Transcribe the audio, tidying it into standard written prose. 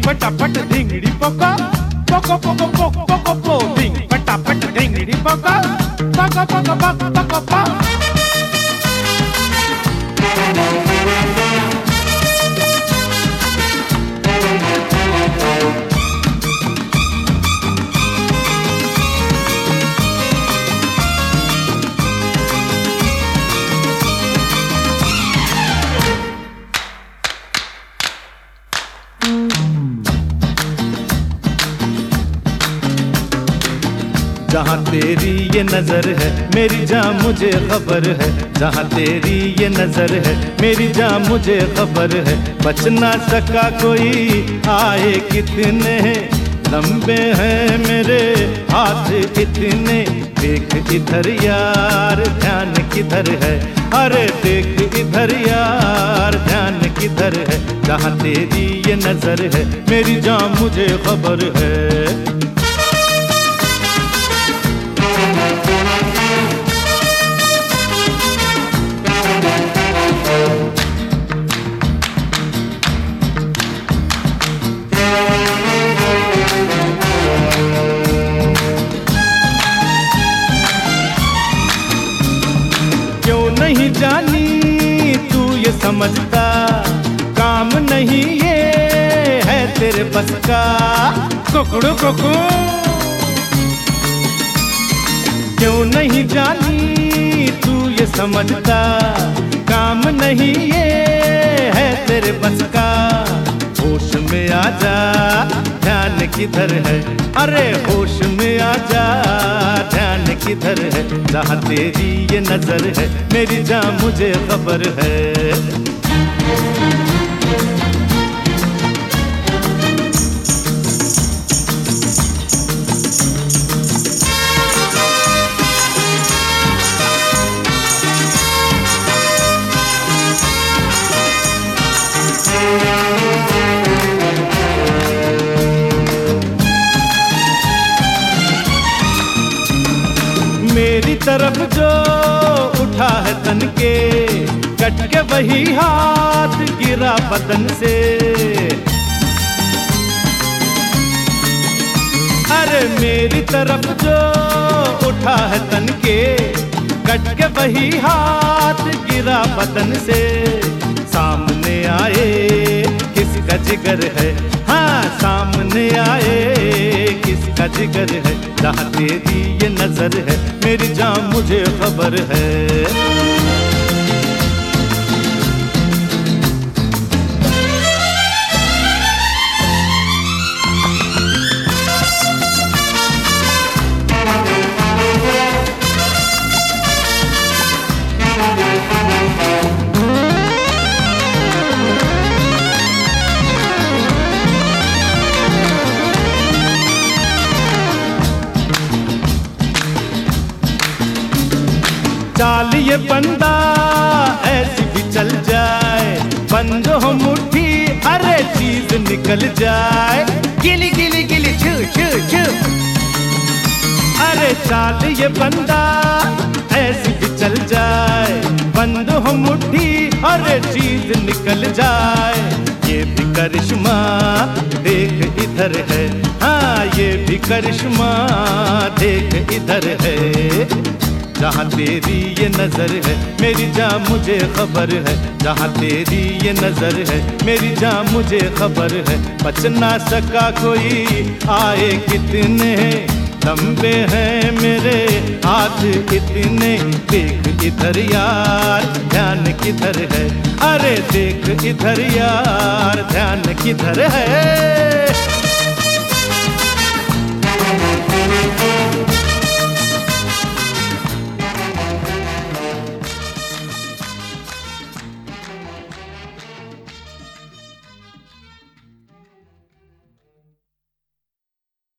पटापट धिंगड़ी पोको पोको पोको पोको पोको पो धिंग पटापट धिंगड़ी पोको पोको पोको पोको पोको पो। जहाँ तेरी ये नजर है मेरी जान मुझे खबर है, जहाँ तेरी ये नजर है मेरी जान मुझे खबर है। बच ना सका कोई आए कितने लंबे हैं मेरे हाथ कितने। देख इधर यार ध्यान किधर है, अरे देख इधर यार ध्यान किधर है। जहाँ तेरी ये नजर है मेरी जान मुझे खबर है। नहीं जानी तू ये समझता काम नहीं ये है तेरे बस का। कुकड़ू कुकू क्यों नहीं जानी तू ये समझता काम नहीं ये है तेरे बस का। होश में आजा ध्यान किधर है, अरे होश में आजा ध्यान किधर है। जहाँ तेरी ये नजर है मेरी जान मुझे खबर है। मेरी तरफ जो उठा है तन के कट के वही हाथ गिरा बदन से। अरे मेरी तरफ जो उठा है तन के कट के वही हाथ गिरा बदन से। सामने आए किसका जिगर है, हाँ सामने आए किसका जिगर है। जहाँ तेरी ये नजर है मेरी जान मुझे खबर है। चाल ये बंदा ऐसी भी चल जाए, बंद हो मुट्ठी अरे चीज निकल जाए। गिली गिली गिली छू छू छू, अरे चाल ये बंदा ऐसी भी चल जाए, बंद हो मुट्ठी अरे चीज निकल जाए। ये भी करिश्मा देख इधर है, हाँ ये भी करिश्मा देख इधर है। जहाँ तेरी ये नजर है मेरी जान मुझे खबर है, जहाँ तेरी ये नजर है मेरी जान मुझे खबर है। बच ना सका कोई आए कितने लंबे हैं मेरे हाथ इतने। देख इधर यार ध्यान किधर है, अरे देख इधर यार ध्यान किधर है।